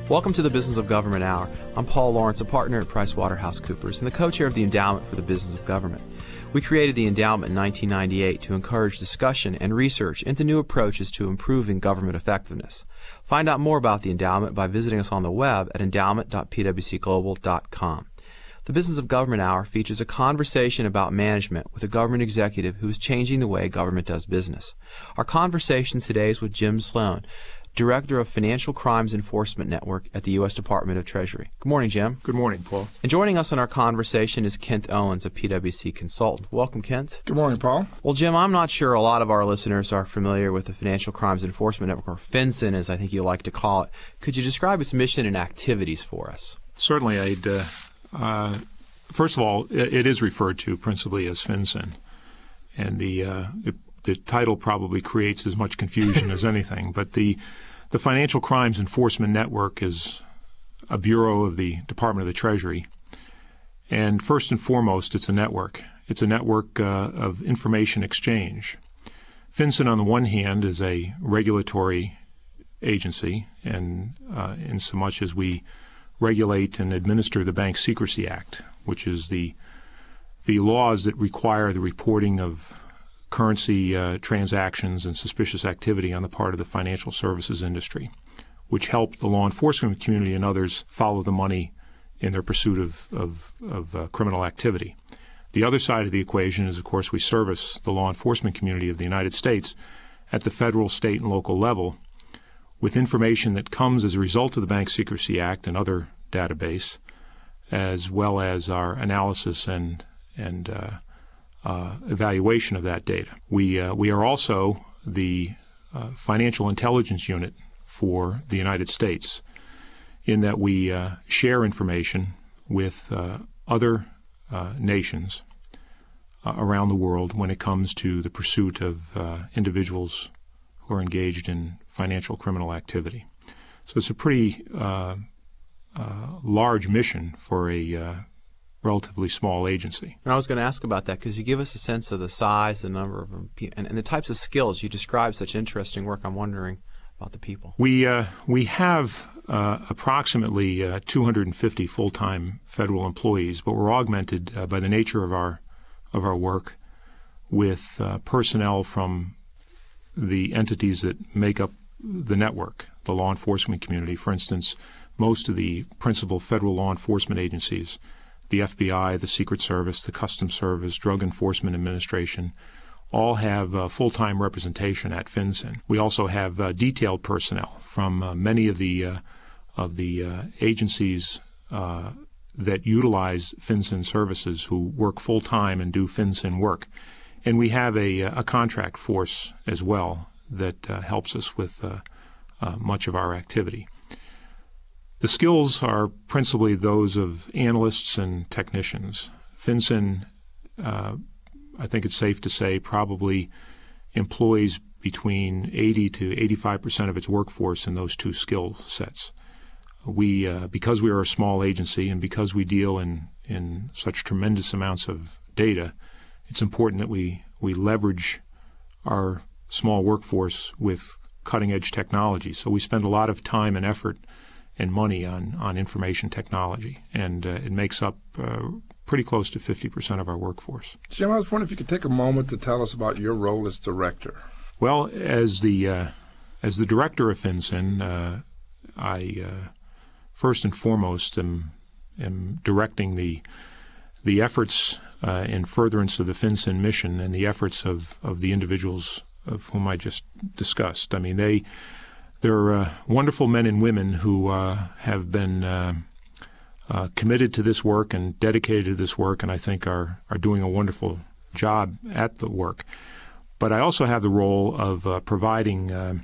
Welcome to the Business of Government Hour. I'm Paul Lawrence, a partner at PricewaterhouseCoopers and the co-chair of the Endowment for the Business of Government. We created the Endowment in 1998 to encourage discussion and research into new approaches to improving government effectiveness. Find out more about the Endowment by visiting us on the web at endowment.pwcglobal.com. The Business of Government Hour features a conversation about management with a government executive who is changing the way government does business. Our conversation today is with Jim Sloan, Director of Financial Crimes Enforcement Network at the U.S. Department of Treasury. Good morning, Jim. Good morning, Paul. And joining us in our conversation is Kent Owens, a PwC consultant. Welcome, Kent. Good morning, Paul. Well, Jim, I'm not sure a lot of our listeners are familiar with the Financial Crimes Enforcement Network, or FinCEN, as I think you like to call it. Could you describe its mission and activities for us? Certainly. First of all, it is referred to principally as FinCEN, and the title probably creates as much confusion as anything. But the Financial Crimes Enforcement Network is a bureau of the Department of the Treasury, and first and foremost, it's a network. It's a network of information exchange. FinCEN, on the one hand, is a regulatory agency, and in so much as we regulate and administer the Bank Secrecy Act, which is the laws that require the reporting of currency transactions and suspicious activity on the part of the financial services industry, which help the law enforcement community and others follow the money in their pursuit of criminal activity. The other side of the equation is, of course, we service the law enforcement community of the United States at the federal, state, and local level with information that comes as a result of the Bank Secrecy Act and other database, as well as our analysis and evaluation of that data. We are also the financial intelligence unit for the United States, in that we share information with other nations around the world when it comes to the pursuit of individuals who are engaged in financial criminal activity. So it's a pretty large mission for a relatively small agency. And I was going to ask about that because you give us a sense of the size, the number of and the types of skills. You describe such interesting work. I'm wondering about the people. We have approximately 250 full-time federal employees, but we're augmented by the nature of our work with personnel from the entities that make up the network, the law enforcement community. For instance, most of the principal federal law enforcement agencies, the FBI, the Secret Service, the Customs Service, Drug Enforcement Administration, all have full-time representation at FinCEN. We also have detailed personnel from many of the agencies that utilize FinCEN services who work full-time and do FinCEN work. And we have a contract force as well that helps us with much of our activity. The skills are principally those of analysts and technicians. FinCEN, I think it's safe to say, probably employs between 80 to 85% of its workforce in those two skill sets. We, because we are a small agency and because we deal in such tremendous amounts of data, it's important that we leverage our small workforce with cutting-edge technology. So we spend a lot of time and effort and money on information technology, and it makes up pretty close to 50% of our workforce. Jim, I was wondering if you could take a moment to tell us about your role as director. Well, as the director of FinCEN, I first and foremost am directing the efforts in furtherance of the FinCEN mission and the efforts of the individuals of whom I just discussed. I mean, they're wonderful men and women who have been committed to this work and dedicated to this work, and I think are doing a wonderful job at the work. But I also have the role of providing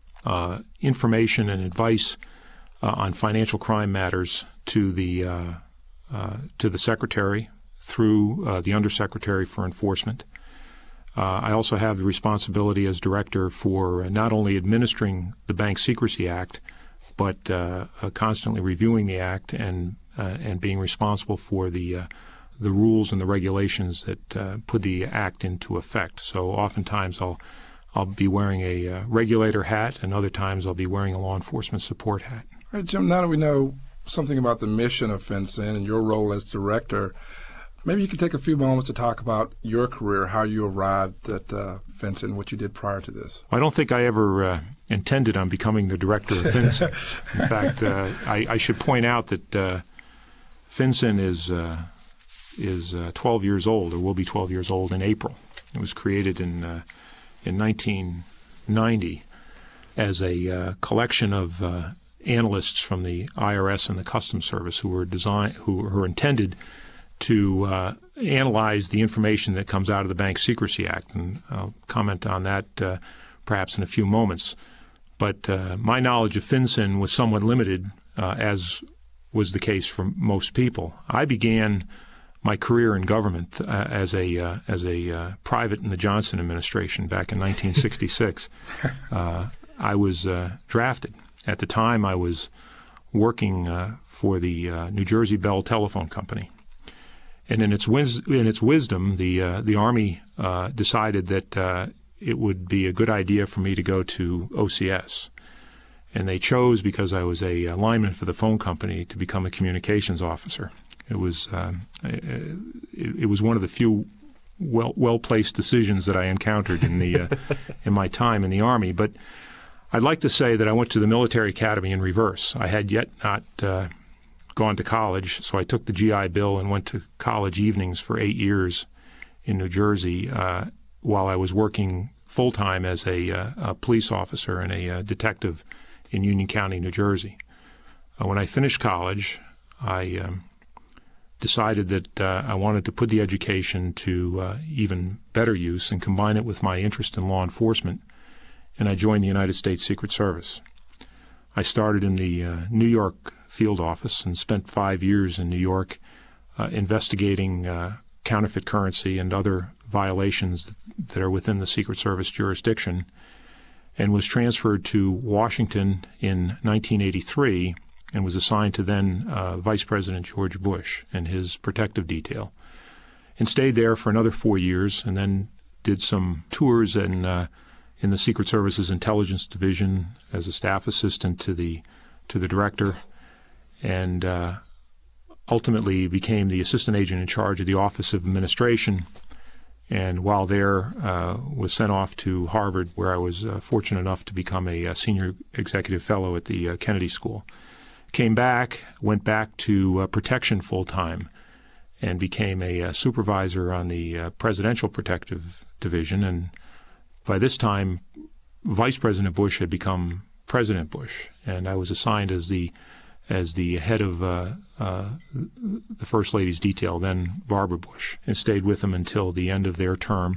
information and advice on financial crime matters to the Secretary through the Undersecretary for Enforcement. I also have the responsibility as director for not only administering the Bank Secrecy Act, but constantly reviewing the Act and being responsible for the rules and the regulations that put the Act into effect. So oftentimes I'll be wearing a regulator hat, and other times I'll be wearing a law enforcement support hat. All right, Jim, now that we know something about the mission of FinCEN and your role as director, maybe you could take a few moments to talk about your career, how you arrived at FinCEN, what you did prior to this. I don't think I ever intended on becoming the director of FinCEN. In fact, I should point out that FinCEN is 12 years old, or will be 12 years old in April. It was created in 1990 as a collection of analysts from the IRS and the Customs Service who were intended to analyze the information that comes out of the Bank Secrecy Act, and I'll comment on that perhaps in a few moments. But my knowledge of FinCEN was somewhat limited, as was the case for most people. I began my career in government as a private in the Johnson administration back in 1966. I was drafted. At the time, I was working for the New Jersey Bell Telephone Company. And in its wisdom, the Army decided that it would be a good idea for me to go to OCS. And they chose, because I was a lineman for the phone company, to become a communications officer. It was one of the few well-placed decisions that I encountered in my time in the Army. But I'd like to say that I went to the military academy in reverse. I had yet not gone to college, so I took the GI Bill and went to college evenings for 8 years in New Jersey while I was working full-time as a police officer and a detective in Union County, New Jersey. When I finished college, I decided that I wanted to put the education to even better use and combine it with my interest in law enforcement, and I joined the United States Secret Service. I started in the New York field office and spent 5 years in New York investigating counterfeit currency and other violations that are within the Secret Service jurisdiction, and was transferred to Washington in 1983 and was assigned to then Vice President George Bush and his protective detail, and stayed there for another 4 years, and then did some tours in the Secret Service's Intelligence Division as a staff assistant to the director, and ultimately became the assistant agent in charge of the Office of Administration. And while there, was sent off to Harvard, where I was fortunate enough to become a senior executive fellow at the Kennedy School. Came back, went back to protection full-time, and became a supervisor on the Presidential Protective Division. And by this time, Vice President Bush had become President Bush, and I was assigned as the head of the First Lady's detail, then Barbara Bush, and stayed with them until the end of their term.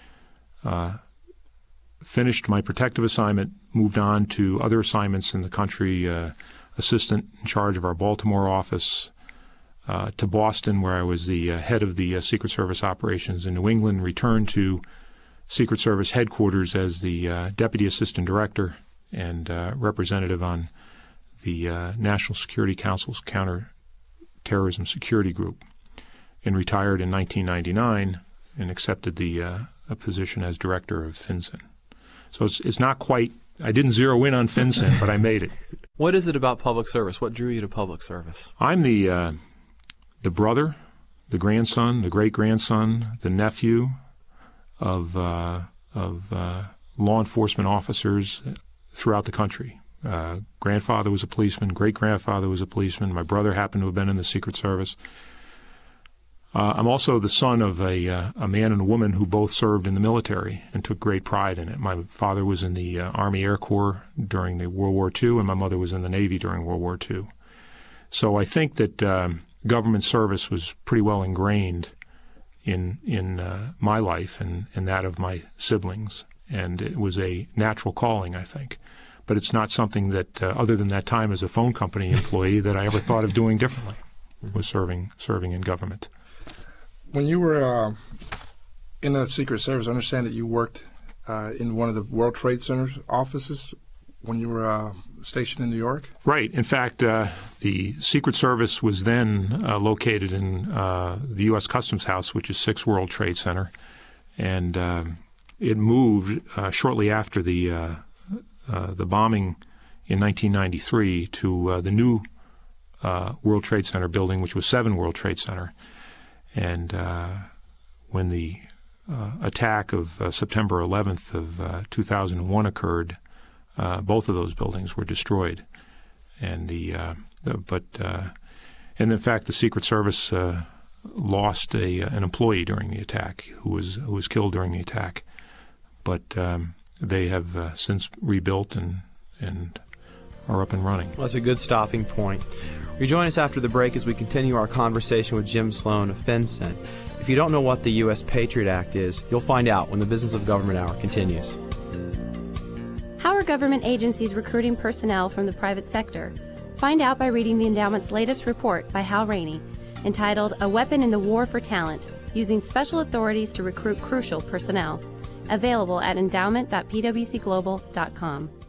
Finished my protective assignment, moved on to other assignments in the country, assistant in charge of our Baltimore office, to Boston, where I was the head of the Secret Service operations in New England, returned to Secret Service headquarters as the deputy assistant director and representative on the National Security Council's Counterterrorism Security Group, and retired in 1999 and accepted a position as director of FinCEN. So it's not quite, I didn't zero in on FinCEN, but I made it. What is it about public service? What drew you to public service? I'm the brother, the grandson, the great-grandson, the nephew of law enforcement officers throughout the country. Grandfather was a policeman, great-grandfather was a policeman. My brother happened to have been in the Secret Service. I'm also the son of a man and a woman who both served in the military and took great pride in it. My father was in the Army Air Corps during the World War II, and my mother was in the Navy during World War II. So I think that government service was pretty well ingrained in my life and that of my siblings, and it was a natural calling, I think. But it's not something that, other than that time as a phone company employee, that I ever thought of doing differently, was serving in government. When you were in the Secret Service, I understand that you worked in one of the World Trade Center's offices when you were stationed in New York? Right. In fact, the Secret Service was then located in the U.S. Customs House, which is 6 World Trade Center, and it moved shortly after the bombing in 1993 to the new World Trade Center building, which was 7 World Trade Center. And when the attack of September 11th of 2001 occurred, both of those buildings were destroyed. And and in fact, the Secret Service lost an employee during the attack who was killed during the attack. But they have since rebuilt and are up and running. Well, that's a good stopping point. Rejoin us after the break as we continue our conversation with Jim Sloan of FinCEN. If you don't know what the U.S. Patriot Act is, you'll find out when the Business of Government Hour continues. How are government agencies recruiting personnel from the private sector? Find out by reading the Endowment's latest report by Hal Rainey, entitled A Weapon in the War for Talent, Using Special Authorities to Recruit Crucial Personnel. Available at endowment.pwcglobal.com.